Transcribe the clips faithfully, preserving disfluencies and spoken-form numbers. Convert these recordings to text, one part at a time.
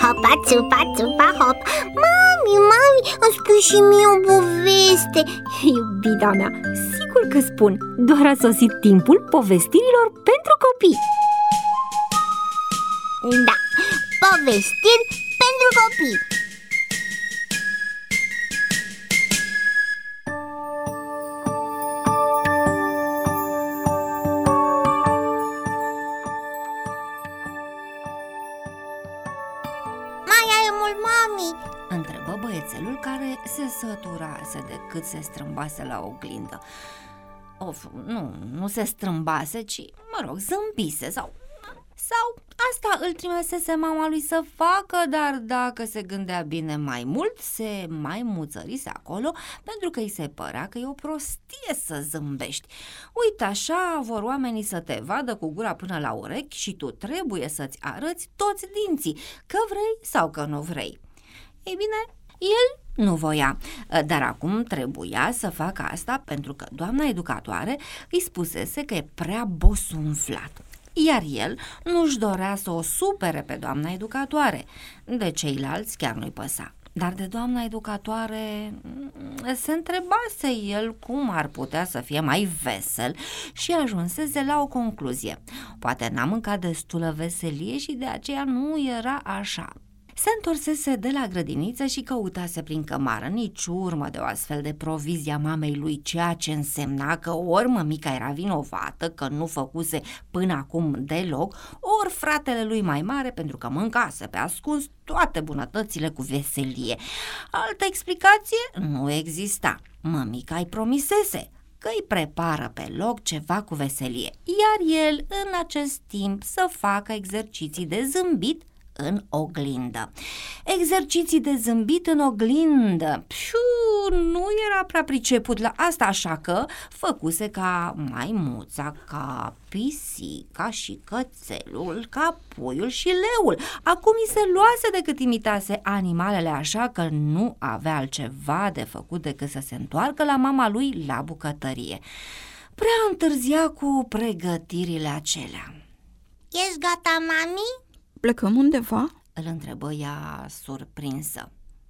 hopa, țupa, țupa, hop. Mami, mami, îmi spui și mie o poveste. Iubita mea, sigur că spun. Doar a sosit timpul povestirilor pentru copii. Da, povestiri pentru copii. Mai ai mult, mami? Întrebă băiețelul, care se săturase de cât se strâmbase la oglindă. Of, nu, nu se strâmbase, ci, mă rog, zâmbise sau... Sau asta îl trimisese mama lui să facă, dar dacă se gândea bine mai mult, se mai muțărise acolo, pentru că îi se părea că e o prostie să zâmbești. Uite, așa vor oamenii să te vadă cu gura până la urechi și tu trebuie să-ți arăți toți dinții, că vrei sau că nu vrei. Ei bine, el nu voia, dar acum trebuia să facă asta pentru că doamna educatoare îi spusese că e prea bosunflat. Iar el nu-și dorea să o supere pe doamna educatoare. De ceilalți chiar nu-i păsa. Dar de doamna educatoare se întrebase el cum ar putea să fie mai vesel și ajunsese la o concluzie. Poate n-a mâncat destulă veselie și de aceea nu era așa. Se întorsese de la grădiniță și căutase prin cămară, nici urmă de o astfel de provizie a mamei lui, ceea ce însemna că ori mămica era vinovată că nu făcuse până acum deloc, ori fratele lui mai mare pentru că mâncase pe ascuns toate bunătățile cu veselie. Altă explicație nu exista. Mămica îi promisese că îi prepară pe loc ceva cu veselie, iar el în acest timp să facă exerciții de zâmbit în oglindă. Exerciții de zâmbit în oglindă. Piu, nu era prea priceput la asta, așa că făcuse ca maimuța, ca pisica și cățelul, ca puiul și leul. Acum îi se luase de cât imitase animalele, așa că nu avea altceva de făcut decât să se întoarcă la mama lui la bucătărie. Prea întârzia cu pregătirile acelea. Ești gata, mami? Plecăm undeva? Îl întrebă ea surprinsă.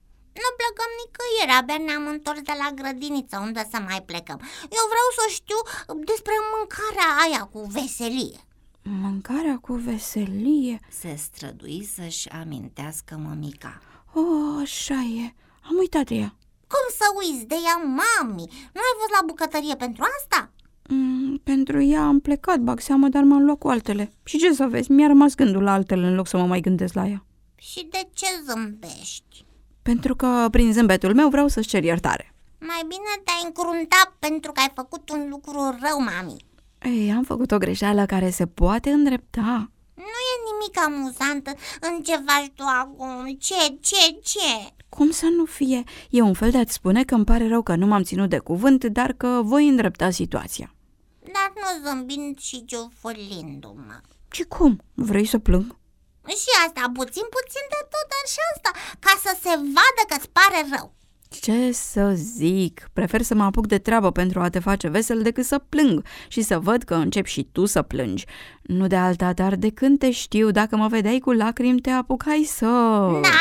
Nu plecăm nicăieri, abia ne-am întors de la grădiniță, unde să mai plecăm. Eu vreau să știu despre mâncarea aia cu veselie. Mâncarea cu veselie? Se strădui să-și amintească mămica. Oh, așa e, am uitat de ea. Cum să uiți de ea, mami? Nu ai fost la bucătărie pentru asta? Mm, pentru ea am plecat, bag seamă, dar m-am luat cu altele. Și ce să vezi, mi-a rămas gândul la altele în loc să mă mai gândesc la ea. Și de ce zâmbești? Pentru că prin zâmbetul meu vreau să-ți cer iertare. Mai bine te-ai încruntat pentru că ai făcut un lucru rău, mami. Ei, am făcut o greșeală care se poate îndrepta. Nu e nimic amuzant în ce faci tu acum. Ce, ce, ce? Cum să nu fie? E un fel de a-ți spune că îmi pare rău că nu m-am ținut de cuvânt, dar că voi îndrepta situația. Dar nu zâmbind și ciufălindu-mă. Și cum? Vrei să plâng? Și asta, puțin, puțin de tot, dar și asta, ca să se vadă că-ți pare rău. Ce să zic, prefer să mă apuc de treabă pentru a te face vesel decât să plâng și să văd că începi și tu să plângi. Nu de alta, dar de când te știu, dacă mă vedeai cu lacrimi, te apucai să... Da,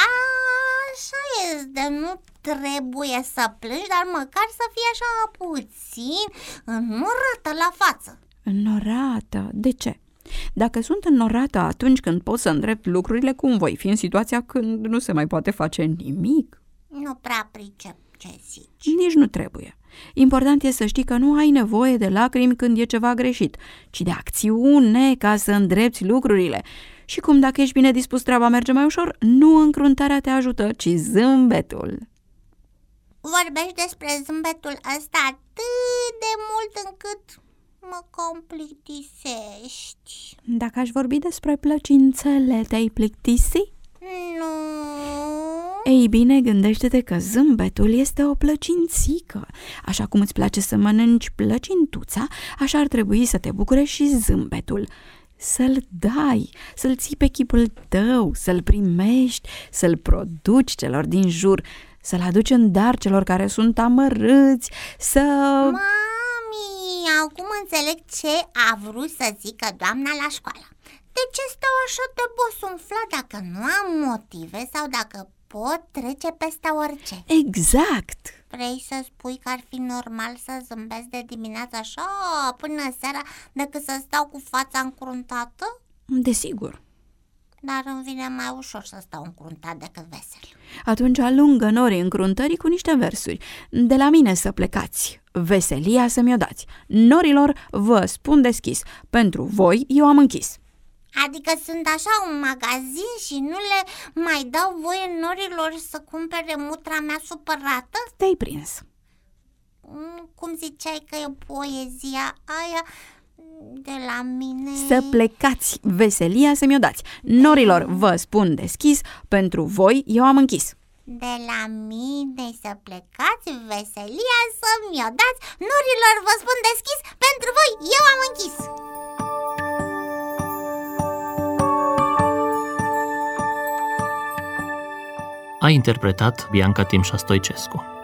așa este, nu trebuie să plângi, dar măcar să fie așa puțin înnorată la față. Înnorată? De ce? Dacă sunt înnorată atunci când pot să îndrept lucrurile, cum voi fi în situația când nu se mai poate face nimic? Nu prea pricep ce zici. Nici nu trebuie. Important e să știi că nu ai nevoie de lacrimi când e ceva greșit, ci de acțiune ca să îndrepți lucrurile. Și cum dacă ești bine dispus, treaba merge mai ușor, nu încruntarea te ajută, ci zâmbetul. Vorbești despre zâmbetul ăsta atât de mult încât mă cam plictisești. Dacă aș vorbi despre plăcințele, te-ai plictisi? Nu. Ei bine, gândește-te că zâmbetul este o plăcințică. Așa cum îți place să mănânci plăcintuța, așa ar trebui să te bucure și zâmbetul. Să-l dai, să-l ții pe chipul tău, să-l primești, să-l produci celor din jur, să-l aduci în dar celor care sunt amărâți, să... Mami, acum înțeleg ce a vrut să zică doamna la școală. De ce stau așa de umfla dacă nu am motive sau dacă pot trece peste orice. Exact! Vrei să spui că ar fi normal să zâmbesc de dimineață așa până seara decât să stau cu fața încruntată? Desigur. Dar îmi vine mai ușor să stau încruntat decât vesel. Atunci alungă norii încruntării cu niște versuri. De la mine să plecați, veselia să mi-o dați. Norilor vă spun deschis, pentru voi eu am închis. Adică sunt așa un magazin și nu le mai dau voie norilor să cumpere mutra mea supărată? Te-ai prins. Cum ziceai că e poezia aia de la mine? Să plecați, veselia să mi-o dați. Norilor vă spun deschis, pentru voi eu am închis. De la mine să plecați, veselia să mi-o dați. Norilor vă spun deschis, pentru voi eu am închis. A interpretat Bianca Timșa Stoicescu.